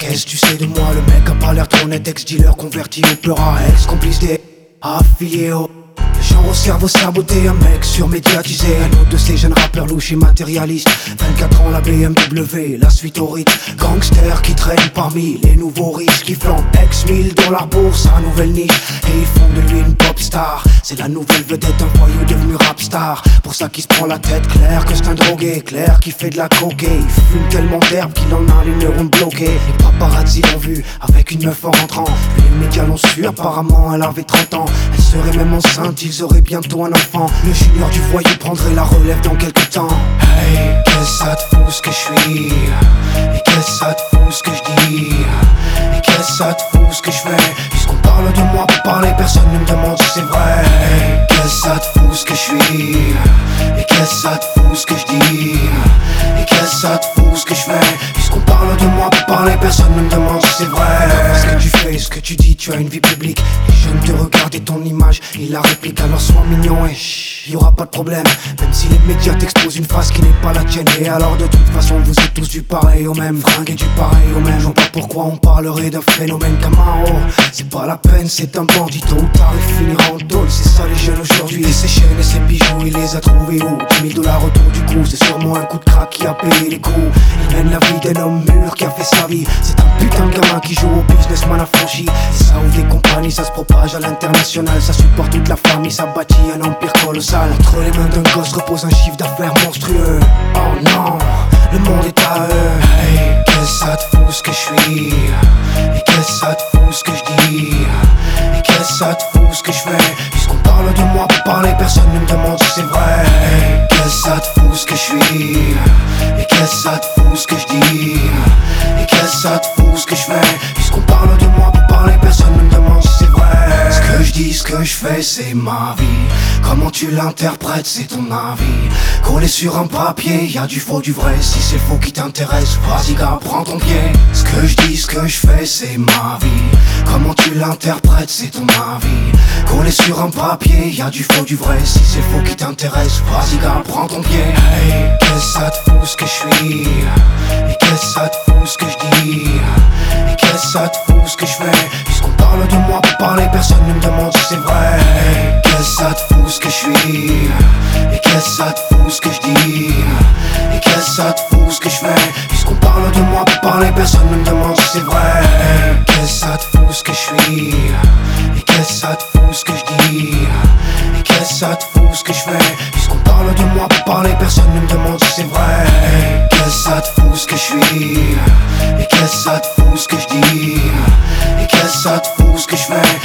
Qu'est-ce que tu sais de moi? Le mec a pas l'air trop net, ex-dealer converti au peur à ex-complice des affiliés au genre au cerveau saboté, un mec surmédiatisé. Un autre de ces jeunes rappeurs louches et matérialistes. 24 ans, la BMW, la suite au rythme. Gangster qui traîne parmi les nouveaux riches qui flambent ex-1000 dans la bourse, sa nouvelle niche. Et ils font de lui une pop star. C'est la nouvelle vedette, un voyou devenu rap star. Pour ça qu'il se prend la tête, clair que c'est un drogué. Clair qui fait de la coke, il fume tellement d'herbe qu'il en a les neurones bloqués. Les paparazzi l'ont vu avec une meuf en rentrant. Puis les médias l'ont su, apparemment elle avait 30 ans. Elle serait même enceinte, ils auraient bientôt un enfant. Le junior du voyou prendrait la relève dans quelques temps. Hey, qu'est-ce que ça te fout ce que je suis? Et qu'est-ce que ça te fout ce que je dis? Et qu'est-ce que ça te fout ce que je fais? Puisqu'on parle de moi pour parler, personne ne me demande si c'est vrai. Hey, qu'est-ce que ça te fout ce que je suis? Et qu'est-ce que ça te fout ce que je dis? Et qu'est-ce que ça te fout ce que je fais? Puisqu'on parle de moi pour parler, personne ne me demande si c'est vrai. Ce que tu fais, ce que tu dis, tu as une vie publique. Les jeunes te regardent et ton image, ils la répliquent. Alors sois mignon et y'aura pas de problème. Même si les médias t'exposent une face qui n'est pas la tienne. Et alors de toute façon vous êtes tous du pareil au même. Fringués du pareil au même. Je vois pas pourquoi on parlerait d'un phénomène Camaro. C'est pas la peine, c'est un bandit. Tôt ou tard il finira en tôle. C'est ça les jeunes aujourd'hui. Et ses chaînes et ses bijoux, il les a trouvés où? 10 000 $ autour du cou. C'est sûrement un coup de crack qui a payé les coups. Il mène la vie d'un homme mûr qui a fait sa vie. C'est un putain de gamin qui joue au businessman affranchi. Et ça ouvre des compagnies, ça se propage à l'international. Ça supporte toute la famille, ça bâtit un empire colossal. Entre les mains d'un gosse repose un chiffre d'affaires monstrueux. Oh non, le monde est à eux. Hey, qu'est-ce que ça te fout ce que je suis? Et qu'est-ce que ça te fout ce que je dis? Et qu'est-ce que ça te fout ce que je fais? Puisqu'on parle de moi pour parler, personne ne me demande si c'est vrai. Hey, qu'est-ce que ça te fout ce que je suis? Et qu'est-ce que ça te fout ce que je dis? Et qu'est-ce que ça te fout ce que je fais? Puisqu'on parle de moi pour parler, personne ne me demande si c'est vrai. Ce que je dis, ce que je fais, c'est ma vie. Comment tu l'interprètes, c'est ton avis. Collé sur un papier, y a du faux, du vrai. Si c'est le faux qui t'intéresse, vas-y gars, prends ton pied. Ce que je dis, ce que je fais, c'est ma vie. Comment tu l'interprètes, c'est ton avis. Collé sur un papier, y a du faux, du vrai. Si c'est le faux qui t'intéresse, vas-y gars, prends ton pied. Hey, qu'est-ce que ça te fout ce que je suis? Et qu'est-ce que ça te fout ce que je dis? Et qu'est-ce que ça te fout ce que je fais? Puisqu'on parle de moi pour parler, personne ne me demande si c'est vrai. Hey, qu'est-ce que ça te fout ce que je suis? Et qu'est-ce que ça te fout ce que je dis? Et qu'est-ce que ça te fout ce que je fais? Puisqu'on parle de moi pour parler, personne ne me demande si c'est vrai. Hey, qu'est-ce que ça te fout ce que je suis? Et qu'est-ce que ça te fout ce que je dis? Et qu'est-ce que ça te fout ce que je fais? Puisqu'on parle de moi pour parler, personne ne me demande si c'est vrai. Hey, qu'est-ce que ça te fout ce que je suis? Et qu'est-ce que ça te fout ce que je dis? Et qu'est-ce que ça te fout ce que je fais?